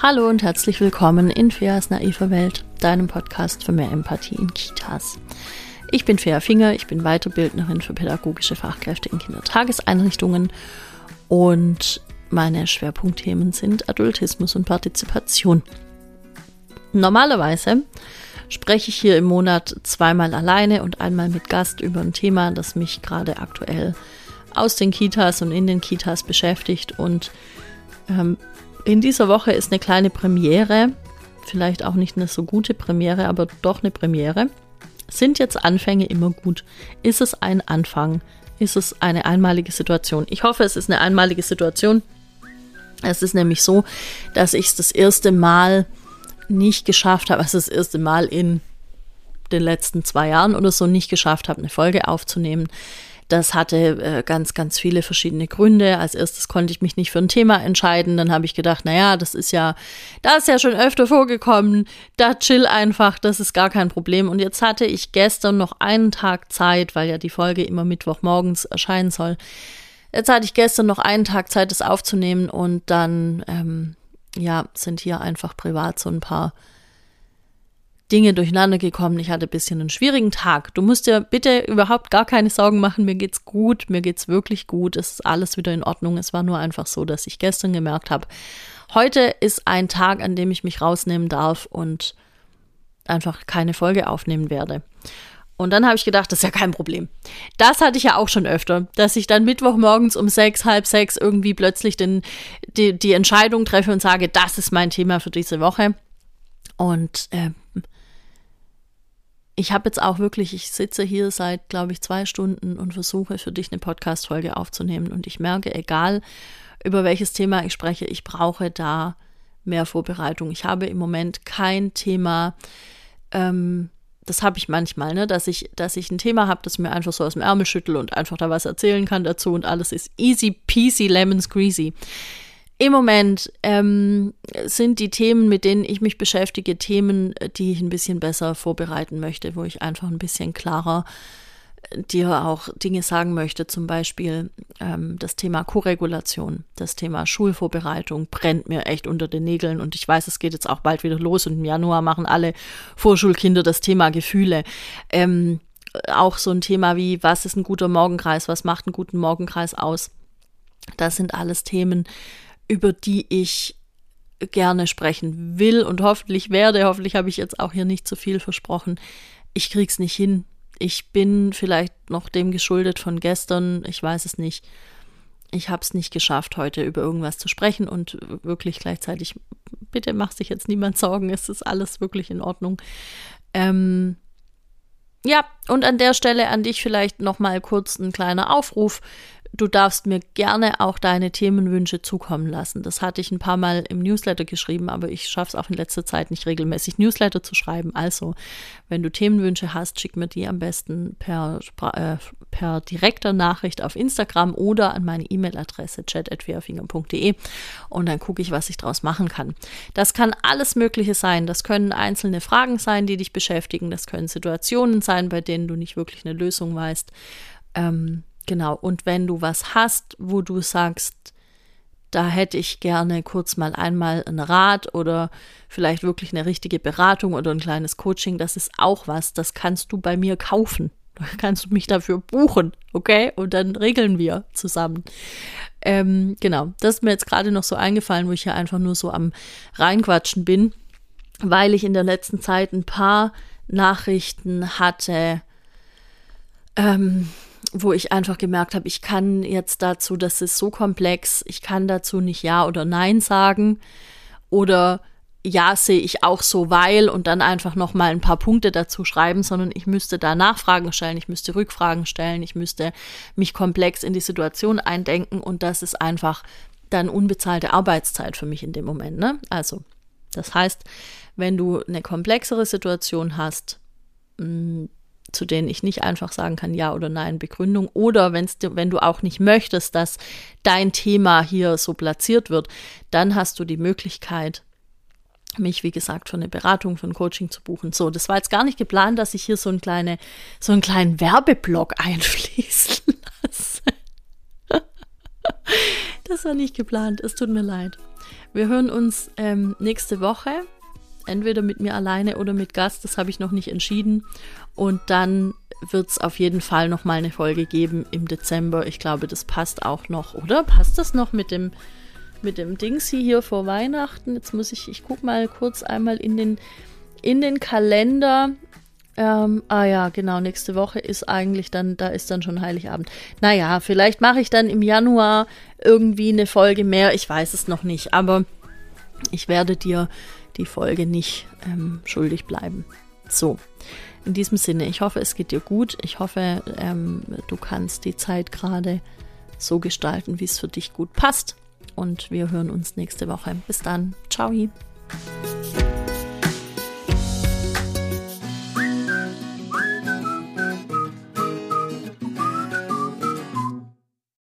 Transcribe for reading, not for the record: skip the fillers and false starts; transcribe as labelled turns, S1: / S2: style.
S1: Hallo und herzlich willkommen in Feas naiver Welt, deinem Podcast für mehr Empathie in Kitas. Ich bin Fea Finger, ich bin Weiterbildnerin für pädagogische Fachkräfte in Kindertageseinrichtungen und meine Schwerpunktthemen sind Adultismus und Partizipation. Normalerweise spreche ich hier im Monat zweimal alleine und einmal mit Gast über ein Thema, das mich gerade aktuell aus den Kitas und in den Kitas beschäftigt. Und in dieser Woche ist eine kleine Premiere, vielleicht auch nicht eine so gute Premiere, aber doch eine Premiere. Sind jetzt Anfänge immer gut? Ist es ein Anfang? Ist es eine einmalige Situation? Ich hoffe, es ist eine einmalige Situation. Es ist nämlich so, dass ich es das erste Mal nicht geschafft habe, also das erste Mal in den letzten 2 Jahren oder so nicht geschafft habe, eine Folge aufzunehmen. Das hatte ganz, ganz viele verschiedene Gründe. Als erstes konnte ich mich nicht für ein Thema entscheiden. Dann habe ich gedacht, naja, das ist ja schon öfter vorgekommen. Da chill einfach, das ist gar kein Problem. Und jetzt hatte ich gestern noch einen Tag Zeit, weil ja die Folge immer Mittwochmorgens erscheinen soll. Jetzt hatte ich gestern noch einen Tag Zeit, das aufzunehmen und dann sind hier einfach privat so ein paar Dinge durcheinander gekommen. Ich hatte ein bisschen einen schwierigen Tag. Du musst dir bitte überhaupt gar keine Sorgen machen. Mir geht's gut. Mir geht's wirklich gut. Es ist alles wieder in Ordnung. Es war nur einfach so, dass ich gestern gemerkt habe, heute ist ein Tag, an dem ich mich rausnehmen darf und einfach keine Folge aufnehmen werde. Und dann habe ich gedacht, das ist ja kein Problem. Das hatte ich ja auch schon öfter, dass ich dann Mittwochmorgens um 5, 6 irgendwie plötzlich die Entscheidung treffe und sage, das ist mein Thema für diese Woche. Und ich habe jetzt auch wirklich, ich sitze hier seit, glaube ich, 2 Stunden und versuche für dich eine Podcast-Folge aufzunehmen. Und ich merke, egal über welches Thema ich spreche, ich brauche da mehr Vorbereitung. Ich habe im Moment kein Thema, das habe ich manchmal, ne, dass ich ein Thema habe, das ich mir einfach so aus dem Ärmel schüttel und einfach da was erzählen kann dazu und alles ist easy peasy lemon squeezy. Im Moment sind die Themen, mit denen ich mich beschäftige, Themen, die ich ein bisschen besser vorbereiten möchte, wo ich einfach ein bisschen klarer dir auch Dinge sagen möchte. Zum Beispiel das Thema Koregulation, das Thema Schulvorbereitung brennt mir echt unter den Nägeln und ich weiß, es geht jetzt auch bald wieder los und im Januar machen alle Vorschulkinder das Thema Gefühle. Auch so ein Thema wie, was ist ein guter Morgenkreis, was macht einen guten Morgenkreis aus? Das sind alles Themen, über die ich gerne sprechen will und hoffentlich werde. Hoffentlich habe ich jetzt auch hier nicht zu viel versprochen. Ich krieg's nicht hin. Ich bin vielleicht noch dem geschuldet von gestern. Ich weiß es nicht. Ich habe es nicht geschafft, heute über irgendwas zu sprechen und wirklich gleichzeitig, bitte mach sich jetzt niemand Sorgen. Es ist alles wirklich in Ordnung. Und an der Stelle an dich vielleicht noch mal kurz ein kleiner Aufruf. Du darfst mir gerne auch deine Themenwünsche zukommen lassen. Das hatte ich ein paar Mal im Newsletter geschrieben, aber ich schaffe es auch in letzter Zeit nicht regelmäßig, Newsletter zu schreiben. Also, wenn du Themenwünsche hast, schick mir die am besten per direkter Nachricht auf Instagram oder an meine E-Mail-Adresse chat@feafinger.de und dann gucke ich, was ich daraus machen kann. Das kann alles Mögliche sein. Das können einzelne Fragen sein, die dich beschäftigen. Das können Situationen sein, bei denen du nicht wirklich eine Lösung weißt. Genau, und wenn du was hast, wo du sagst, da hätte ich gerne kurz mal einmal einen Rat oder vielleicht wirklich eine richtige Beratung oder ein kleines Coaching, das ist auch was, das kannst du bei mir kaufen. Da kannst du mich dafür buchen, okay? Und dann regeln wir zusammen. Genau, das ist mir jetzt gerade noch so eingefallen, wo ich ja einfach nur so am Reinquatschen bin, weil ich in der letzten Zeit ein paar Nachrichten hatte, wo ich einfach gemerkt habe, ich kann jetzt dazu, das ist so komplex, ich kann dazu nicht Ja oder Nein sagen oder Ja sehe ich auch so, weil und dann einfach nochmal ein paar Punkte dazu schreiben, sondern ich müsste da Nachfragen stellen, ich müsste Rückfragen stellen, ich müsste mich komplex in die Situation eindenken und das ist einfach dann unbezahlte Arbeitszeit für mich in dem Moment, ne? Also, das heißt, wenn du eine komplexere Situation hast, zu denen ich nicht einfach sagen kann, Ja oder Nein, Begründung. Oder wenn du auch nicht möchtest, dass dein Thema hier so platziert wird, dann hast du die Möglichkeit, mich, wie gesagt, für eine Beratung, für ein Coaching zu buchen. So, das war jetzt gar nicht geplant, dass ich hier so einen kleinen Werbeblock einfließen lasse. Das war nicht geplant, es tut mir leid. Wir hören uns nächste Woche. Entweder mit mir alleine oder mit Gast, das habe ich noch nicht entschieden. Und dann wird es auf jeden Fall noch mal eine Folge geben im Dezember. Ich glaube, das passt auch noch, oder? Passt das noch mit dem Dingsy hier vor Weihnachten? Jetzt ich gucke mal kurz einmal in den Kalender. Ja, genau, nächste Woche ist eigentlich da ist dann schon Heiligabend. Naja, vielleicht mache ich dann im Januar irgendwie eine Folge mehr. Ich weiß es noch nicht, aber ich werde dir die Folge nicht schuldig bleiben. So, in diesem Sinne, ich hoffe, es geht dir gut. Ich hoffe, du kannst die Zeit gerade so gestalten, wie es für dich gut passt. Und wir hören uns nächste Woche. Bis dann. Ciao.